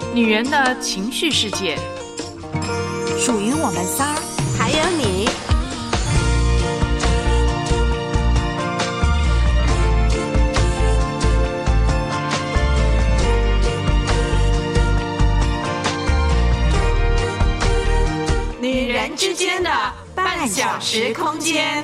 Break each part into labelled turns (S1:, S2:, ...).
S1: 女人的情绪世界，
S2: 属于我们仨，
S3: 还有你。
S1: 女人之间的半小时空间。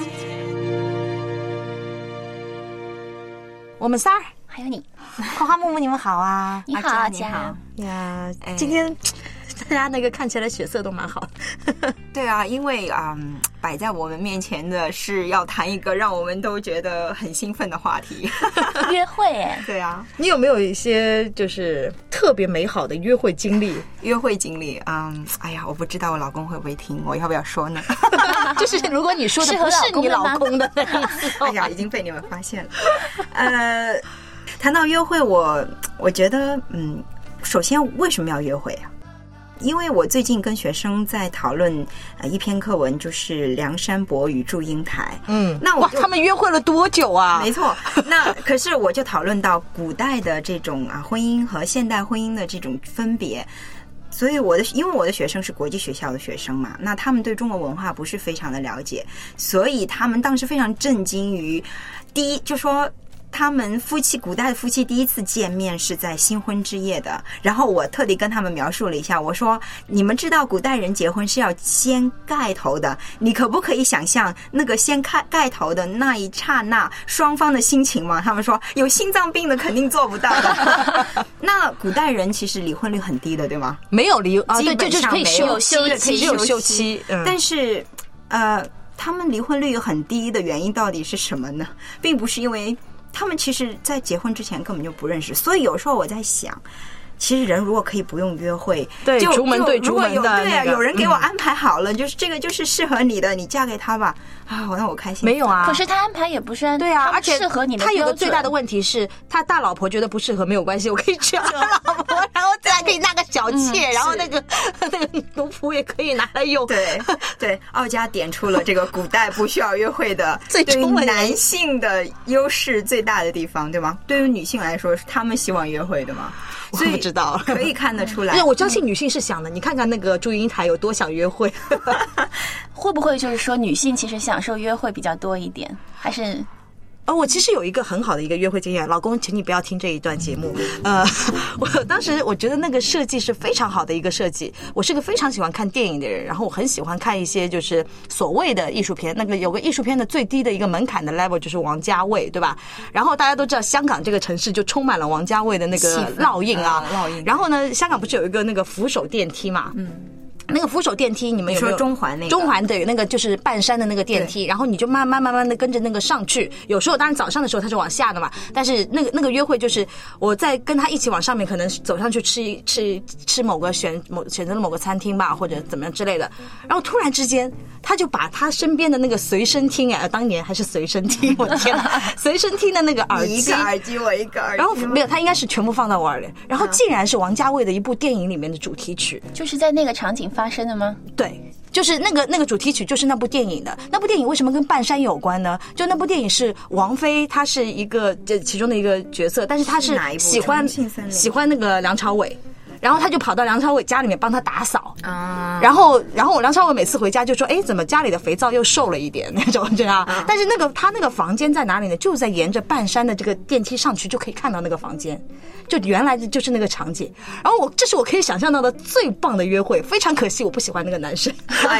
S2: 我们仨
S3: 还有你，
S2: 花花木木，你们好啊！
S3: 你好，
S2: 阿佳，你好呀！今天大家那个看起来血色都蛮好。
S4: 对啊，因为摆在我们面前的是要谈一个让我们都觉得很兴奋的话题，
S3: 约会哎。
S4: 对啊，
S2: 你有没有一些就是特别美好的约会经历？
S4: 约会经历，哎呀，我不知道我老公会不会听，我要不要说呢？
S2: 就是如果你说的不是你老公的那一次，
S4: 哎呀，已经被你们发现了。谈到约会，我觉得，首先为什么要约会啊？因为我最近跟学生在讨论一篇课文，就是梁山伯与祝英台。那我
S2: 他们约会了多久啊？
S4: 没错，那可是我就讨论到古代的这种婚姻和现代婚姻的这种分别。所以因为我的学生是国际学校的学生嘛，那他们对中国文化不是非常的了解，所以他们当时非常震惊于就说他们古代的夫妻第一次见面是在新婚之夜的。然后我特地跟他们描述了一下，我说你们知道古代人结婚是要先盖头的，你可不可以想象那个先盖头的那一刹那双方的心情吗？他们说有心脏病的肯定做不到的。那古代人其实离婚率很低的，对吗？
S2: 没有离
S4: 基本上
S2: 可以休
S4: 妻，但是他们离婚率很低的原因到底是什么呢？并不是因为他们其实在结婚之前根本就不认识，所以有时候我在想，其实人如果可以不用约会，
S2: 对，逐门对逐门的，
S4: 对啊，有人给我安排好了，就是这个就是适合你的，你嫁给他吧，那我开心。
S2: 没有啊，
S3: 可是他安排也不是
S2: 对啊，而且
S3: 适合你的
S2: 他有个最大的问题是，他大老婆觉得不适合没有关系，我可以娶二老婆，然后再可以纳个小妾，然后那个奴仆也可以拿来用。
S4: 对，奥佳点出了这个古代不需要约会的
S2: 对于
S4: 男性的优势最大的地方，对吗？对于女性来说，他们希望约会的吗？
S2: 我不知道，
S4: 可以看得出来。
S2: 我相信女性是想的，你看看那个祝英台有多想约会。
S3: 会不会就是说女性其实享受约会比较多一点，还是？
S2: 我其实有一个很好的一个约会经验，老公，请你不要听这一段节目。我当时我觉得那个设计是非常好的一个设计。我是个非常喜欢看电影的人，然后我很喜欢看一些就是所谓的艺术片。那个有个艺术片的最低的一个门槛的 level 就是王家卫，对吧？然后大家都知道香港这个城市就充满了王家卫的那个烙印啊。然后呢，香港不是有一个那个扶手电梯嘛？那个扶手电梯，你们有没有？
S4: 说中环那个？
S2: 中环对，那个就是半山的那个电梯，然后你就慢慢的跟着那个上去。有时候当然早上的时候它是往下的嘛，但是那个约会就是我在跟他一起往上面，可能走上去吃某个选择了某个餐厅吧，或者怎么样之类的。然后突然之间，他就把他身边的那个随身听当年还是随身听，我天哪，随身听的那个耳机，
S4: 你一个耳机我一个耳机，
S2: 然后没有，他应该是全部放到我耳里，然后竟然是王家卫的一部电影里面的主题曲，
S3: 就是在那个场景发生的吗？
S2: 对，就是那个主题曲就是那部电影的。那部电影为什么跟半山有关呢？就那部电影是王菲，她是一个其中的一个角色，但是她是喜欢那个梁朝伟。然后他就跑到梁朝伟家里面帮他打扫啊，然后梁朝伟每次回家就说，怎么家里的肥皂又瘦了一点那种这样。但是他那个房间在哪里呢？就在沿着半山的这个电梯上去就可以看到那个房间，就原来就是那个场景。然后这是我可以想象到的最棒的约会，非常可惜我不喜欢那个男生。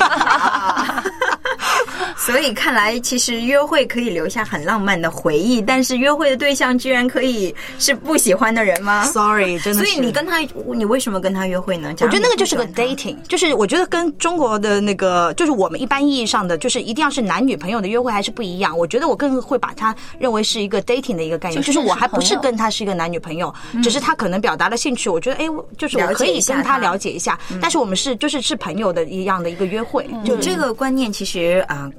S4: 所以看来其实约会可以留下很浪漫的回忆，但是约会的对象居然可以是不喜欢的人吗？
S2: Sorry， 真的是。
S4: 所以你为什么跟他约会呢？
S2: 我觉得那个就是个 dating， 就是我觉得跟中国的那个就是我们一般意义上的就是一定要是男女朋友的约会还是不一样。我觉得我更会把它认为是一个 dating 的一个概念，就是我还不是跟他是一个男女朋友，只是他可能表达了兴趣，我觉得就是我可以跟他了解一下，但是我们是朋友的一样的一个约会。
S4: 就这个观念其实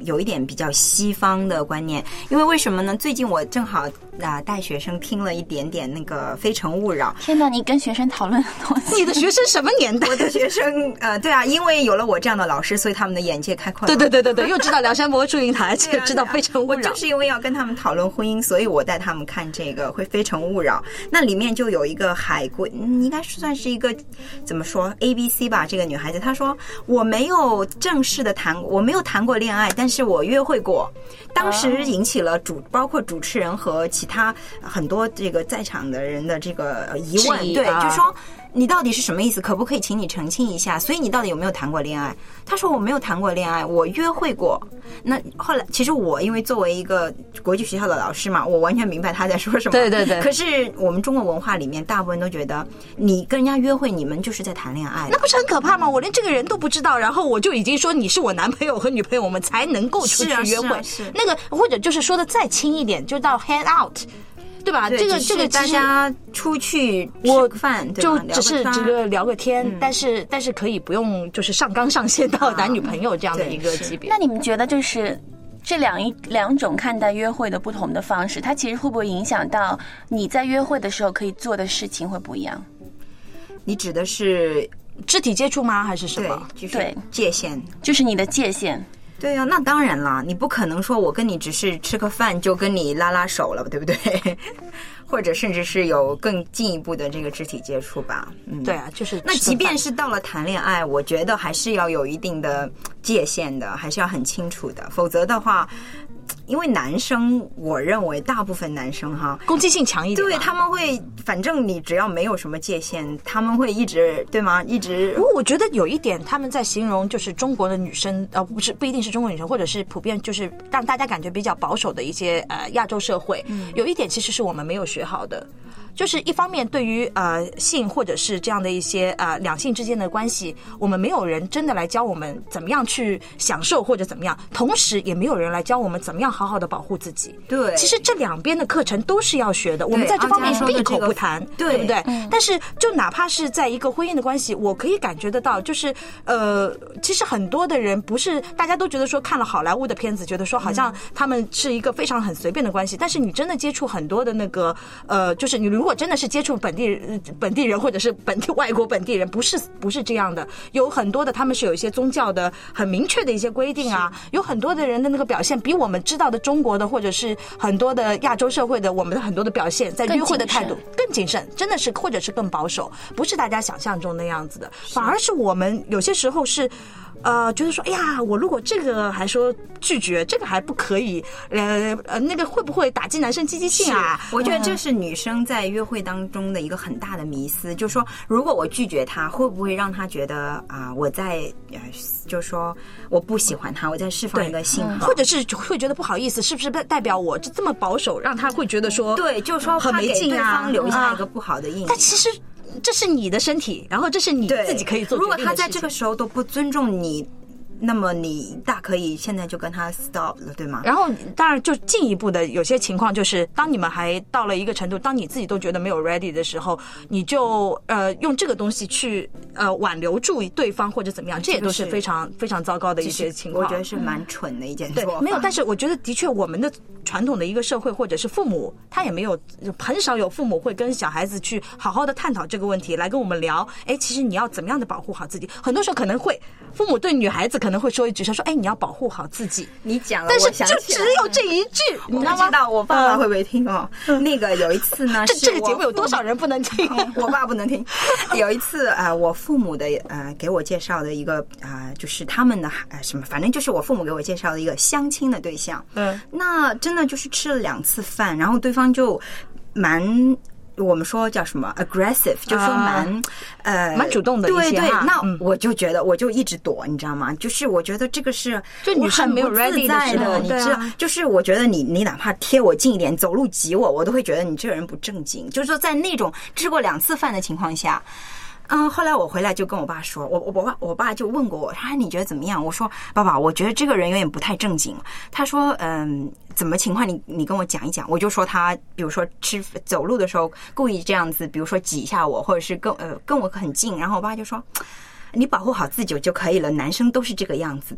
S4: 有一点比较西方的观念。因为为什么呢？最近我正好带学生听了一点点那个《非诚勿扰》。
S3: 天哪，你跟学生讨论的东西，
S2: 你的学生什么年代？
S4: 我的学生对啊，因为有了我这样的老师，所以他们的眼界开阔了。
S2: 对，又知道梁山伯祝英台，而且知道《非诚勿扰》。
S4: 我就是因为要跟他们讨论婚姻，所以我带他们看这个会《非诚勿扰》。那里面就有一个海归，应该算是一个怎么说 ABC 吧，这个女孩子她说我没有正式的我没有谈过恋爱，但是我约会过。当时引起了包括主持人和其他很多这个在场的人的这个疑问，对，就说你到底是什么意思？可不可以请你澄清一下？所以你到底有没有谈过恋爱？他说我没有谈过恋爱，我约会过。那后来其实我因为作为一个国际学校的老师嘛，我完全明白他在说什么。
S2: 对。
S4: 可是我们中国文化里面，大部分都觉得你跟人家约会，你们就是在谈恋爱，
S2: 那不是很可怕吗？我连这个人都不知道，然后我就已经说你是我男朋友和女朋友，我们才能够出去约会。
S4: 是
S2: 那个或者就是说的再轻一点，就到 hang out。对吧？这个
S4: 大家出去吃个饭，
S2: 就只是聊个天，但是可以不用就是上纲上线到男女朋友这样的一个级别。
S3: 那你们觉得就是这两种看待约会的不同的方式，它其实会不会影响到你在约会的时候可以做的事情会不一样？
S4: 你指的是
S2: 肢体接触吗？还是什么？
S4: 对，界限，
S3: 就是你的界限。
S4: 对啊，那当然啦，你不可能说我跟你只是吃个饭就跟你拉拉手了，对不对？或者甚至是有更进一步的这个肢体接触吧。
S2: 对啊，就是
S4: 那即便是到了谈恋爱，我觉得还是要有一定的界限的，还是要很清楚的，否则的话。因为男生，我认为大部分男生
S2: 攻击性强一点，
S4: 对，他们会，反正你只要没有什么界限，他们会一直，对吗？一直。
S2: 不过我觉得有一点，他们在形容就是中国的女生，不一定是中国女生，或者是普遍就是让大家感觉比较保守的一些亚洲社会，有一点其实是我们没有学好的。就是一方面对于性或者是这样的一些两性之间的关系，我们没有人真的来教我们怎么样去享受或者怎么样，同时也没有人来教我们怎么样好好的保护自己。
S4: 对，
S2: 其实这两边的课程都是要学的，我们在这方面闭口不谈，对不对？但是就哪怕是在一个婚姻的关系，我可以感觉得到，就是其实很多的人不是大家都觉得说看了好莱坞的片子，觉得说好像他们是一个非常很随便的关系，但是你真的接触很多的那个就是你如果真的是接触本地人或者是外国本地人，不是这样的，有很多的他们是有一些宗教的很明确的一些规定啊，有很多的人的那个表现比我们知道的中国的或者是很多的亚洲社会的我们的很多的表现，在约会的态度更谨慎，真的是或者是更保守，不是大家想象中那样子的，反而是我们有些时候是觉得说，哎呀，我如果这个还说拒绝，这个还不可以，那个会不会打击男生积极性啊？
S4: 我觉得这是女生在约会当中的一个很大的迷思，就是说，如果我拒绝他，会不会让他觉得我在就是说我不喜欢他，我在释放一个信号，
S2: 或者是会觉得不好意思，是不是代表我这么保守，让他会觉得说，
S4: 对，就是说
S2: 很没劲啊，
S4: 给对方留下一个不好的印象。
S2: 但其实这是你的身体，然后这是你自己可以做决定的事情。
S4: 如果他在这个时候都不尊重你，那么你大可以现在就跟他 stop 了，对吗？
S2: 然后当然就进一步的有些情况就是当你们还到了一个程度，当你自己都觉得没有 ready 的时候，你就用这个东西去挽留住对方或者怎么样，这也都是非常非常糟糕的一些情况。
S4: 我觉得是蛮蠢的一件做法。
S2: 对，没有，但是我觉得的确我们的传统的一个社会或者是父母，他也没有很少有父母会跟小孩子去好好的探讨这个问题，来跟我们聊，其实你要怎么样的保护好自己。很多时候可能会父母对女孩子可能会说一句，说你要保护好自己。
S4: 你讲了，
S2: 但是就只有这一句，你知道吗？
S4: 我不知道我爸爸会不会听哦。那个有一次呢，
S2: 这个节目有多少人不能听？
S4: 我爸不能听。有一次我父母的给我介绍的一个就是他们的什么，反正就是我父母给我介绍的一个相亲的对象。那真的就是吃了2次饭，然后对方就蛮。我们说叫什么 aggressive， 就说蛮
S2: 主动的一些。
S4: 对，那我就觉得我就一直躲，你知道吗？就是我觉得这个是
S2: 就女生没有 ready 的时候，
S4: 你知道，就是我觉得你哪怕贴我近一点，走路挤我都会觉得你这个人不正经。就是说在那种吃过2次饭的情况下。后来我回来就跟我爸说，我爸就问过我，他说你觉得怎么样？我说爸爸，我觉得这个人有点不太正经。他说怎么情况？你跟我讲一讲。我就说他比如说走路的时候故意这样子，比如说挤一下我，或者是跟我很近。然后我爸就说你保护好自己就可以了，男生都是这个样子的。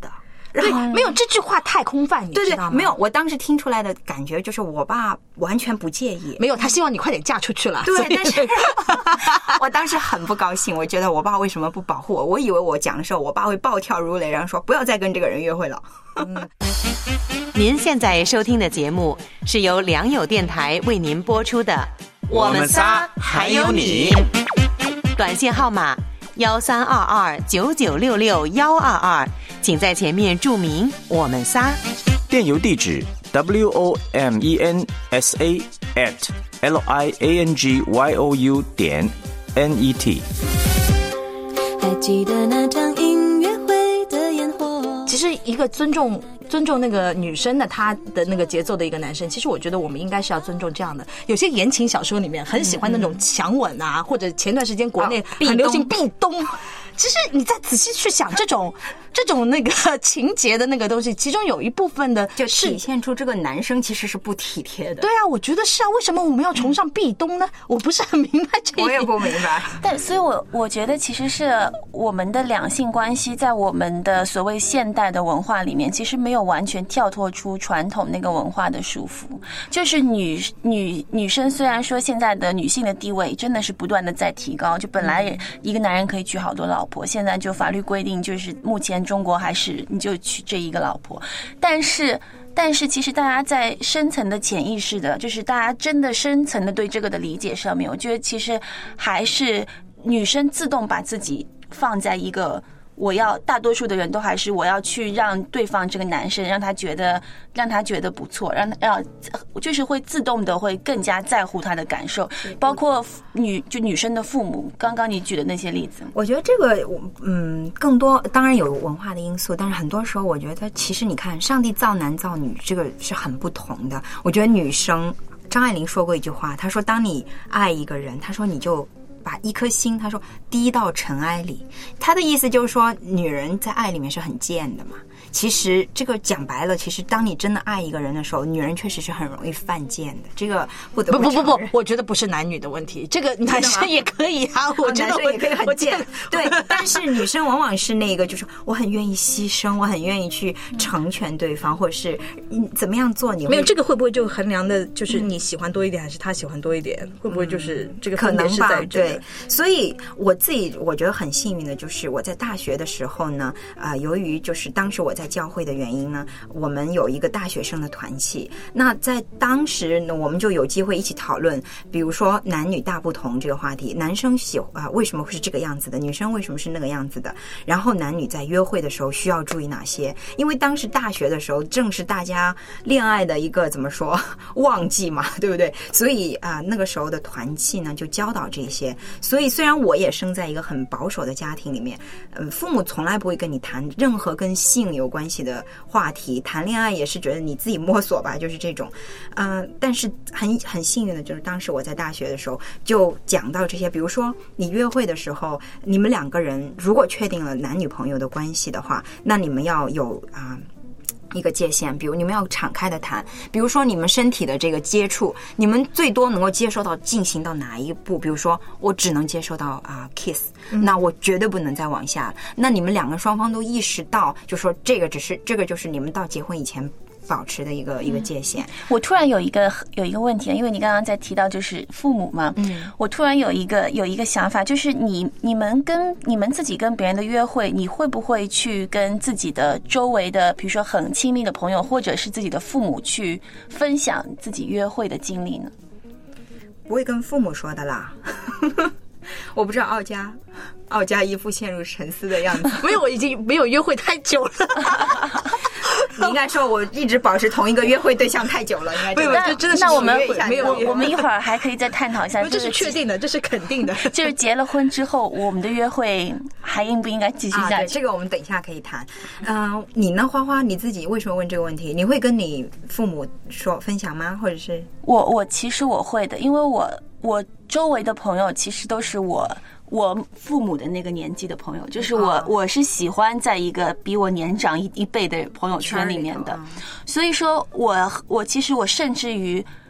S2: 对，没有这句话太空泛，你知道吗？
S4: 没有，我当时听出来的感觉就是我爸完全不介意，
S2: 没有，他希望你快点嫁出去了。
S4: 对，但是我当时很不高兴，我觉得我爸为什么不保护我？我以为我讲的时候，我爸会暴跳如雷，然后说不要再跟这个人约会了。
S5: 您现在收听的节目是由良友电台为您播出的《
S6: 我们仨还有你》，
S5: 短信号码132299662122，请在前面注明“我们仨”。
S6: 电邮地址 womensa@liangyou.net。
S7: 还记得那场音乐会的烟火。
S2: 其实一个尊重那个女生的她的那个节奏的一个男生，其实我觉得我们应该是要尊重这样的。有些言情小说里面很喜欢那种强吻啊，或者前段时间国内很流行壁咚。其实你再仔细去想，这种那个情节的那个东西，其中有一部分的
S4: 就体现出这个男生其实是不体贴的。
S2: 对啊，我觉得是啊，为什么我们要崇尚壁咚呢？我不是很明白这一点。
S4: 我也不明白。
S3: 但所以我觉得其实是我们的两性关系在我们的所谓现代的文化里面，其实没有完全跳脱出传统那个文化的束缚。就是女生虽然说现在的女性的地位真的是不断的在提高，就本来一个男人可以娶好多老婆，现在就法律规定就是目前中国还是你就娶这一个老婆，但是其实大家在深层的潜意识的，就是大家真的深层的对这个的理解上面，我觉得其实还是女生自动把自己放在一个大多数的人都还是我要去让对方这个男生让他觉得不错，就是会自动的会更加在乎他的感受，包括女生的父母，刚刚你举的那些例子。
S4: 我觉得这个更多当然有文化的因素，但是很多时候我觉得其实你看上帝造男造女这个是很不同的。我觉得女生张爱玲说过一句话，她说当你爱一个人，她说你就把一颗心，他说滴到尘埃里，他的意思就是说女人在爱里面是很贱的嘛。其实这个讲白了，其实当你真的爱一个人的时候，女人确实是很容易犯贱的。这个不，
S2: 我觉得不是男女的问题，这个男生也可以啊，我觉得
S4: 男生也可以很贱。对，但是女生往往是那个，就是我很愿意牺牲，我很愿意去成全对方，或者是怎么样做你会。
S2: 没有这个会不会就衡量的就是你喜欢多一点还是他喜欢多一点？会不会就是这个分别是在于这个？
S4: 对，所以我觉得很幸运的就是我在大学的时候呢，由于就是当时我在教会的原因呢，我们有一个大学生的团契。那在当时呢，我们就有机会一起讨论，比如说男女大不同这个话题，男生为什么会是这个样子的，女生为什么是那个样子的，然后男女在约会的时候需要注意哪些？因为当时大学的时候正是大家恋爱的一个怎么说旺季嘛，对不对？所以那个时候的团契呢就教导这些。所以虽然我也生在一个很保守的家庭里面，父母从来不会跟你谈任何跟性有关系的话题，谈恋爱也是觉得你自己摸索吧，就是这种。但是很幸运的就是当时我在大学的时候就讲到这些，比如说你约会的时候，你们两个人如果确定了男女朋友的关系的话，那你们要有一个界限，比如你们要敞开的谈，比如说你们身体的这个接触，你们最多能够接受到进行到哪一步？比如说我只能接受到kiss，那我绝对不能再往下。那你们两个双方都意识到，就说这个就是你们到结婚以前保持的一个界限。
S3: 我突然有一个问题，因为你刚刚在提到就是父母嘛，我突然有一个想法，就是你们自己跟别人的约会，你会不会去跟自己的周围的，比如说很亲密的朋友，或者是自己的父母去分享自己约会的经历呢？
S4: 不会跟父母说的啦。我不知道奥佳一副陷入沉思的样子。
S2: 没有，我已经没有约会太久了。
S4: 你应该说我一直保持同一个约会对象太久了，应该。
S2: 没有，这真的是
S3: 那我们
S2: 我
S3: 们一会儿还可以再探讨一下。
S2: 这是确定的，这是肯定的。
S3: 就是结了婚之后，我们的约会还应不应该继续下去？
S4: 这个我们等一下可以谈。你呢，花花？你自己为什么问这个问题？你会跟你父母分享吗？或者是
S3: 我其实我会的，因为我周围的朋友其实都是我父母的那个年纪的朋友，就是我是喜欢在一个比我年长一辈的朋友圈里面的，所以说我其实我甚至于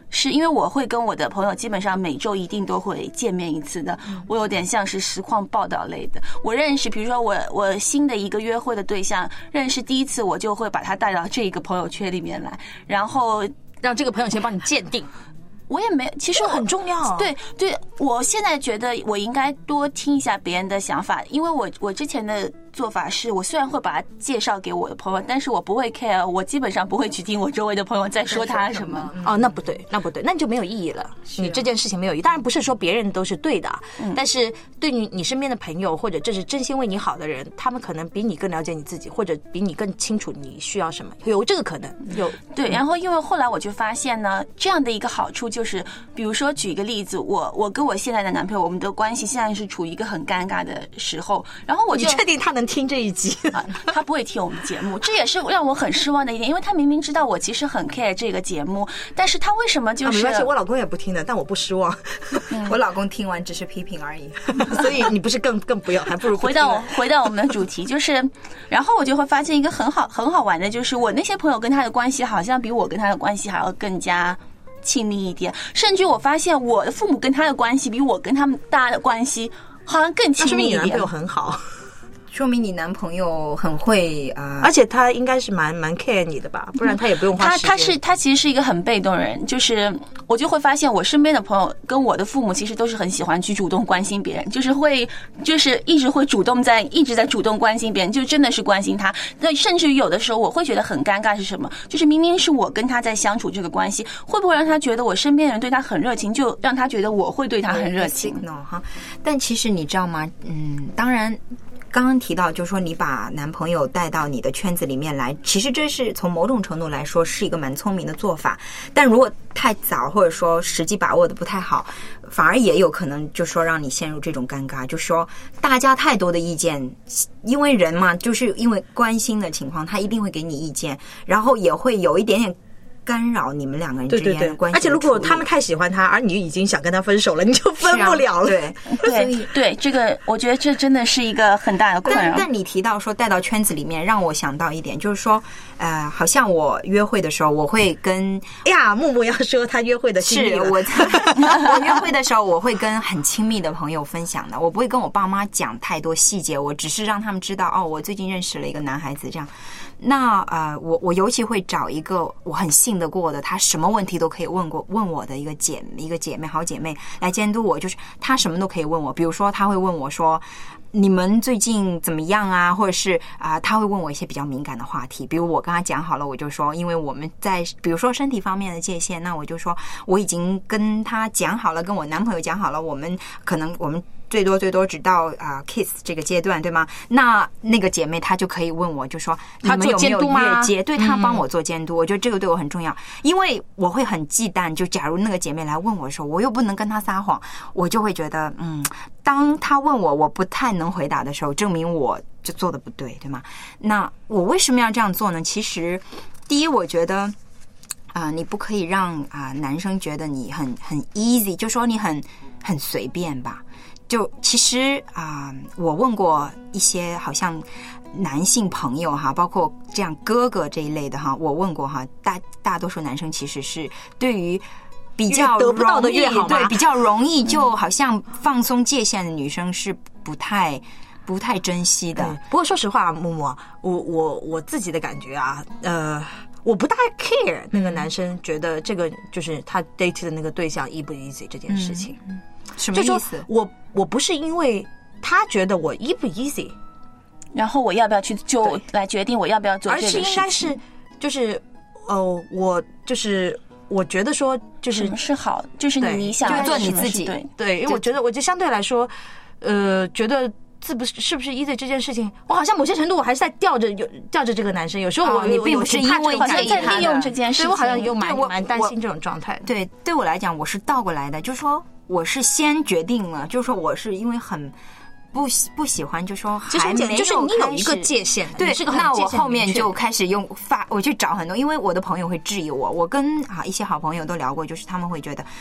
S3: 是因为我会跟我的朋友基本上每周一定都会见面一次的，我有点像是实况报道类的。我认识，比如说我新的一个约会的对象，认识第一次我就会把他带到这个朋友圈里面来，然后
S2: 让这个朋友先帮你鉴定。
S3: 我也没，其实
S2: 很重要。
S3: 对，我现在觉得我应该多听一下别人的想法，因为我之前的做法是，我虽然会把它介绍给我的朋友，但是我不会 care， 我基本上不会去听我周围的朋友在说他什么。
S2: 哦，那不对，那你就没有意义了。你这件事情没有意义。当然不是说别人都是对的，但是对你身边的朋友，或者这是真心为你好的人，他们可能比你更了解你自己，或者比你更清楚你需要什么，有这个可能。有
S3: 对，然后因为后来我就发现呢，这样的一个好处就是，比如说举一个例子，我跟我现在的男朋友，我们的关系现在是处于一个很尴尬的时候，然后我就
S2: 你确定他能听这一集？
S3: 他不会听我们节目，这也是让我很失望的一点，因为他明明知道我其实很 care 这个节目，但是他为什么就是？
S2: 没关系，我老公也不听的，但我不失望。
S4: 我老公听完只是批评而已，
S2: 所以你不是更不要，还不如不
S3: 回到我们的主题，就是，然后我就会发现一个很好玩的，就是我那些朋友跟他的关系好像比我跟他的关系还要更加亲密一点，甚至我发现我的父母跟他的关系比我跟他们大家的关系好像更亲密一点。
S2: 那说明你男朋友很好。
S4: 说明你男朋友很会
S2: 而且他应该是蛮 care 你的吧，不然他也不用花时间。
S3: 他其实是一个很被动人，就是我就会发现我身边的朋友跟我的父母其实都是很喜欢去主动关心别人，就是一直会一直在主动关心别人，就真的是关心他。那甚至于有的时候我会觉得很尴尬是什么？就是明明是我跟他在相处这个关系，会不会让他觉得我身边人对他很热情，就让他觉得我会对他很热情
S4: 哈？但其实你知道吗？当然。刚刚提到，就是说你把男朋友带到你的圈子里面来，其实这是从某种程度来说是一个蛮聪明的做法。但如果太早，或者说时机把握的不太好，反而也有可能就是说让你陷入这种尴尬。就是说大家太多的意见，因为人嘛，就是因为关心的情况，他一定会给你意见，然后也会有一点点干扰你们两个人之间的关系。
S2: 而且如果他们太喜欢他，而你已经想跟他分手了，你就分不了了。
S3: 对，这个我觉得这真的是一个很大的困扰。
S4: 但你提到说带到圈子里面，让我想到一点，就是说，好像我约会的时候，我会跟
S2: 木木要说他约会的经历了。
S4: 是我约会的时候，我会跟很亲密的朋友分享的，我不会跟我爸妈讲太多细节，我只是让他们知道我最近认识了一个男孩子这样。那我尤其会找一个我很信得过的，他什么问题都可以问我的一个姐妹好姐妹来监督我，就是他什么都可以问我。比如说他会问我说你们最近怎么样啊，或者是他会问我一些比较敏感的话题，比如我跟他讲好了，我就说因为我们在比如说身体方面的界限，那我就说我已经跟他讲好了，跟我男朋友讲好了，我们最多只到kiss 这个阶段，对吗？那个姐妹她就可以问我，就说你们有没有越界？对，她帮我做监督，我觉得这个对我很重要，因为我会很忌惮，就假如那个姐妹来问我的时候，我又不能跟她撒谎，我就会觉得当她问我不太能回答的时候，证明我就做的不对，对吗？那我为什么要这样做呢？其实第一，我觉得你不可以让男生觉得你很 easy， 就说你很随便吧。就其实我问过一些好像男性朋友哈，包括这样哥哥这一类的哈，我问过哈，大多数男生其实是对于比较
S2: 得不到的越好嘛，
S4: 对，比较容易就好像放松界限的女生是不太珍惜的。
S2: 不过说实话，木木，我自己的感觉我不大 care 那个男生觉得这个就是他 date 的那个对象 easy 不 easy 这件事情。
S4: 什么意思？
S2: 我不是因为他觉得我 easy 不 easy，
S3: 然后我要不要去就来决定我要不要做这个事情，
S2: 而是应该是就是我觉得说就是
S3: 什么是好，就是你想
S4: 做你自己，
S2: 对，因为我觉得相对来说，觉得是不是 easy 这件事情，我好像某些程度我还是在吊着这个男生，有时候
S4: 你并不是因为
S3: 好像在利用这件事情，
S2: 所以我好像有蛮担心这种状态。
S4: 对我来讲，我是倒过来的，就是说我是先决定了，就是说我是因为很不喜欢，就说还没有
S2: 就是你有一个界限，
S4: 对，那我后面就开始我去找很多，因为我的朋友会质疑我跟一些好朋友都聊过，就是他们会觉得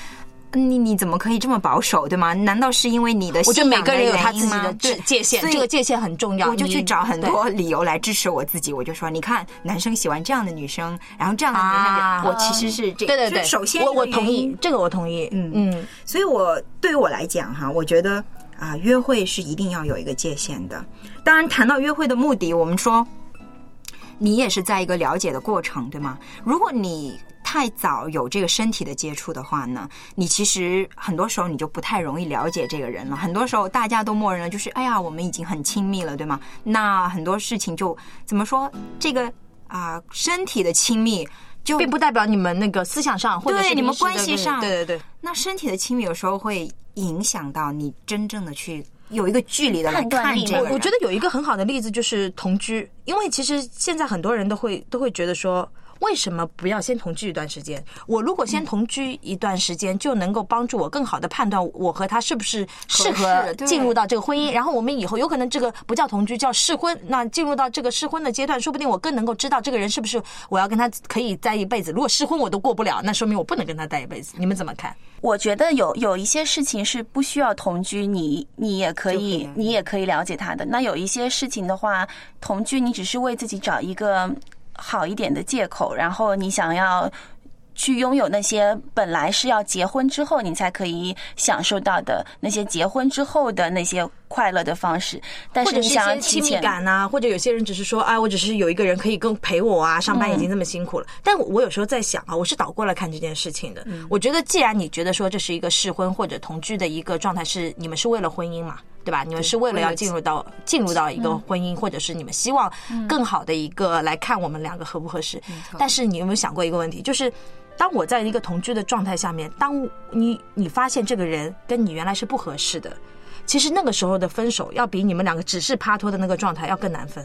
S4: 你怎么可以这么保守，对吗？难道是因为你的
S2: 我觉得每个人有他自己
S4: 信仰的
S2: 的界限，这个界限很重要。
S4: 我就去找很多理由来支持我自己，我就说，你看，男生喜欢这样的女生，然后这样的女生，我其实是这个。
S2: 对对对，
S4: 首先
S2: 我同意这个，我同意。
S4: 所以对于我来讲哈，我觉得约会是一定要有一个界限的。当然，谈到约会的目的，我们说，你也是在一个了解的过程，对吗？如果你太早有这个身体的接触的话呢，你其实很多时候你就不太容易了解这个人了。很多时候大家都默认了，就是哎呀，我们已经很亲密了，对吗？那很多事情就怎么说，这个身体的亲密就
S2: 并不代表你们那个思想上或者是
S4: 对你们关系上，
S2: 对对对。
S4: 那身体的亲密有时候会影响到你真正的去有一个距离的来看这个人。
S2: 我觉得有一个很好的例子就是同居，因为其实现在很多人都会觉得说，为什么不要先同居一段时间？我如果先同居一段时间，就能够帮助我更好的判断我和他是不是适合进入到这个婚姻。然后我们以后有可能这个不叫同居，叫试婚。那进入到这个试婚的阶段，说不定我更能够知道这个人是不是我要跟他可以在一辈子。如果试婚我都过不了，那说明我不能跟他在一辈子。你们怎么看？
S3: 我觉得有一些事情是不需要同居，你也可以了解他的。那有一些事情的话，同居你只是为自己找一个好一点的借口，然后你想要去拥有那些本来是要结婚之后你才可以享受到的那些结婚之后的那些快乐的方式，但是你想要提前，
S2: 或者是一些亲密感啊，或者有些人只是说，我只是有一个人可以陪我啊，上班已经这么辛苦了。但我有时候在想我是倒过来看这件事情的。我觉得既然你觉得说这是一个试婚或者同居的一个状态，是你们是为了婚姻嘛，对吧？你们是为了要进入到一个婚姻，或者是你们希望更好的一个来看我们两个合不合适。但是你有没有想过一个问题，就是当我在一个同居的状态下面，当你发现这个人跟你原来是不合适的，其实那个时候的分手要比你们两个只是趴拖的那个状态要更难分。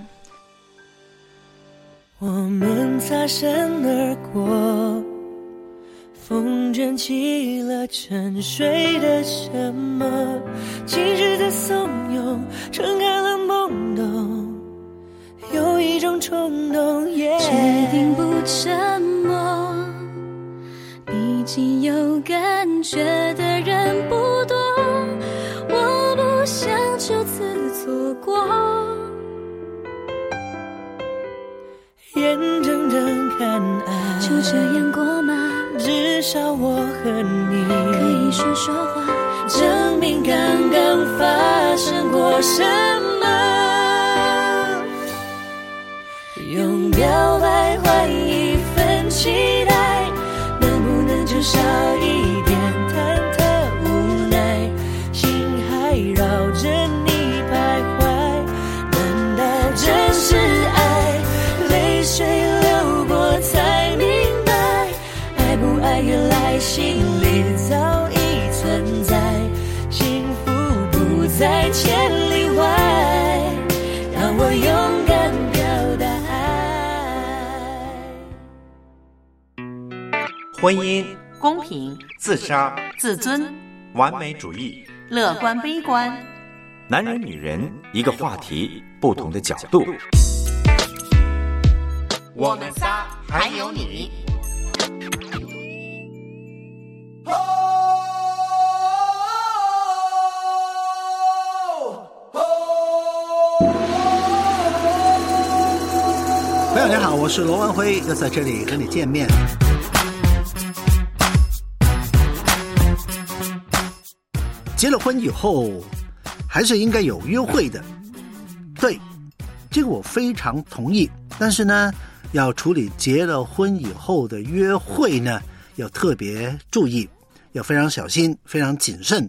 S8: 我们擦身而过，风卷起了沉睡的什么，情绪在怂恿，撑开了懵懂，有一种冲动，
S7: 决定不沉默，毕竟有感觉的人不多，我不想就此错过，
S8: 眼睁睁看爱
S7: 就这样过吗？
S8: 至少我和你
S7: 可以说说话，
S8: 证明刚刚发生过什么，用表白换一份期待，能不能就少一点忐忑无奈，心还绕着你徘徊，难道真是爱？泪水流过才明白，爱不爱原来心里早已存在，幸福不在千里外，让我勇敢表达爱。
S6: 婚姻、
S5: 公平、
S6: 自杀、
S5: 自尊、
S6: 完美主义、
S5: 乐观悲观，
S6: 男人女人一个话题，不同的角度。
S5: 我们仨还有你。
S9: 朋友你好，我是罗文辉，又在这里跟你见面。结了婚以后还是应该有约会的，对，这个我非常同意。但是呢，要处理结了婚以后的约会呢，要特别注意，要非常小心，非常谨慎。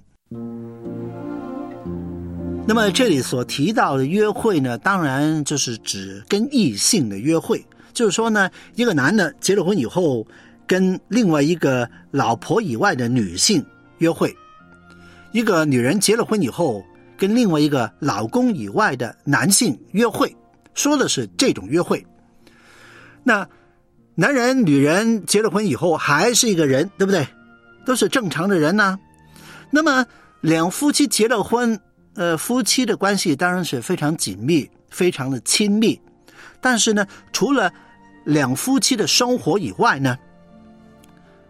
S9: 那么这里所提到的约会呢，当然就是指跟异性的约会，就是说呢，一个男的结了婚以后跟另外一个老婆以外的女性约会，一个女人结了婚以后跟另外一个老公以外的男性约会，说的是这种约会。那男人女人结了婚以后还是一个人，对不对？都是正常的人啊。那么两夫妻结了婚，夫妻的关系当然是非常紧密，非常的亲密。但是呢，除了两夫妻的生活以外呢，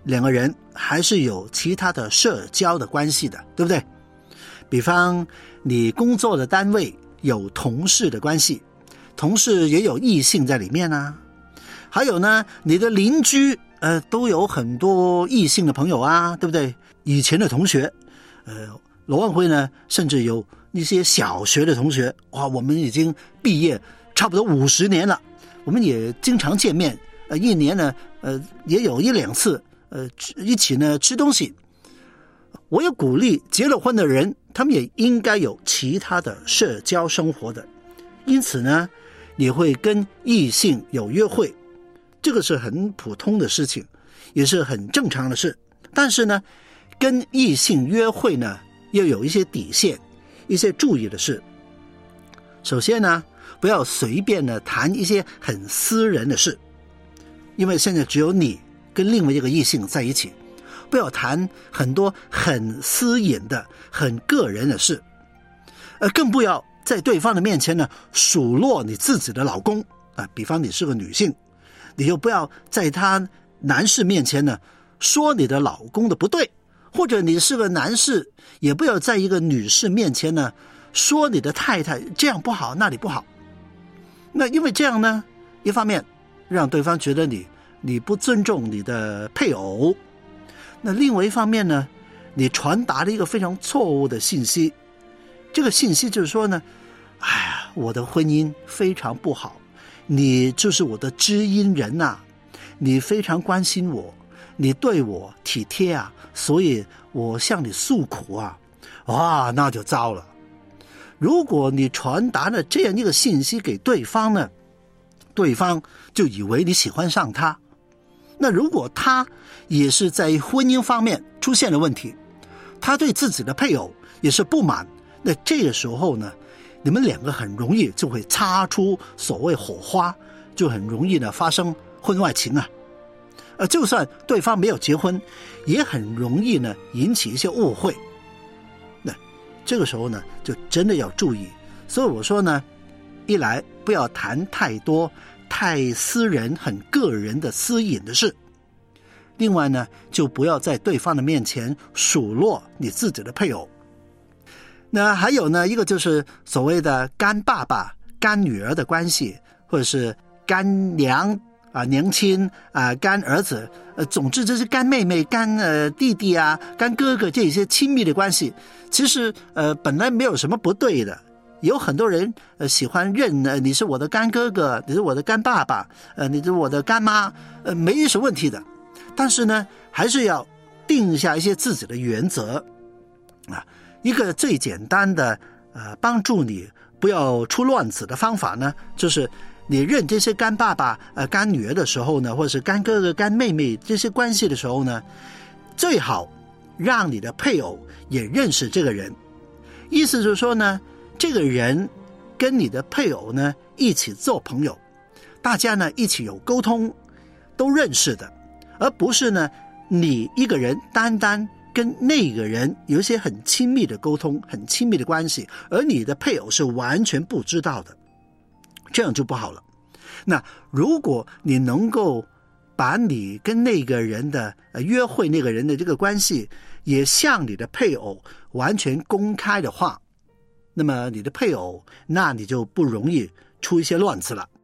S9: 两个人还是有其他的社交的关系的，对不对？比方你工作的单位有同事的关系，同事也有异性在里面啊。还有呢，你的邻居都有很多异性的朋友啊，对不对？以前的同学罗万辉呢，甚至有一些小学的同学，哇，我们已经毕业差不多50年了，我们也经常见面，一年呢也有1-2次一起呢吃东西。我也鼓励结了婚的人，他们也应该有其他的社交生活的。因此呢，你会跟异性有约会，这个是很普通的事情，也是很正常的事。但是呢，跟异性约会呢，要有一些底线，一些注意的事。首先呢，不要随便的谈一些很私人的事，因为现在只有你跟另外一个异性在一起，不要谈很多很私隐的、很个人的事，更不要在对方的面前呢数落你自己的老公啊。比方你是个女性，你就不要在他男士面前呢说你的老公的不对，或者你是个男士，也不要在一个女士面前呢说你的太太这样不好那里不好。那因为这样呢，一方面让对方觉得你不尊重你的配偶，那另外一方面呢，你传达了一个非常错误的信息。这个信息就是说呢，哎呀，我的婚姻非常不好，你就是我的知音人啊，你非常关心我，你对我体贴啊，所以我向你诉苦啊。哇，那就糟了。如果你传达了这样一个信息给对方呢，对方就以为你喜欢上他。那如果他也是在婚姻方面出现了问题，他对自己的配偶也是不满，那这个时候呢，你们两个很容易就会擦出所谓火花，就很容易呢发生婚外情啊。就算对方没有结婚，也很容易呢引起一些误会。那这个时候呢，就真的要注意。所以我说呢，一来不要谈太多太私人、很个人的私隐的事；另外呢，就不要在对方的面前数落你自己的配偶。那还有呢，一个就是所谓的干爸爸、干女儿的关系，或者是干娘啊、娘亲啊、干儿子，总之这是干妹妹、干弟弟啊、干哥哥这些亲密的关系，其实本来没有什么不对的。有很多人喜欢认你是我的干哥哥，你是我的干爸爸，你是我的干妈，没什么问题的。但是呢，还是要定下一些自己的原则啊。一个最简单的帮助你不要出乱子的方法呢，就是你认这些干爸爸、干女儿的时候呢，或者是干哥哥、干妹妹这些关系的时候呢，最好让你的配偶也认识这个人。意思就是说呢，这个人跟你的配偶呢一起做朋友，大家呢一起有沟通，都认识的，而不是呢你一个人单单跟那个人有一些很亲密的沟通、很亲密的关系，而你的配偶是完全不知道的，这样就不好了。那如果你能够把你跟那个人的约会那个人的这个关系也向你的配偶完全公开的话，那么你的配偶，那你就不容易出一些乱子了。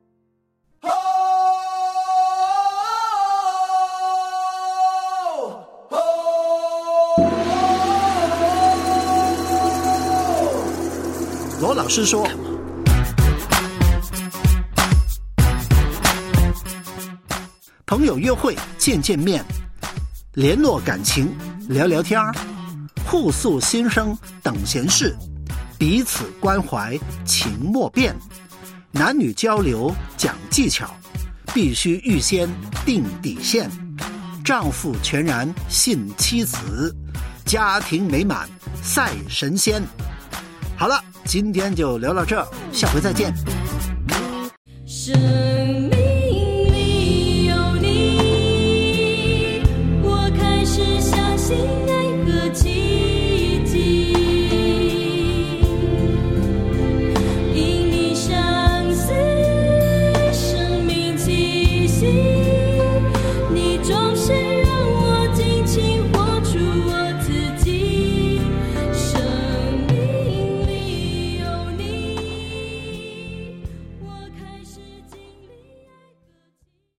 S9: 罗老师说，朋友约会见面，联络感情，聊聊天，互诉心声等闲事，彼此关怀情莫变，男女交流讲技巧，必须预先定底线，丈夫全然信妻子，家庭美满赛神仙。好了，今天就聊到这儿，下回再见。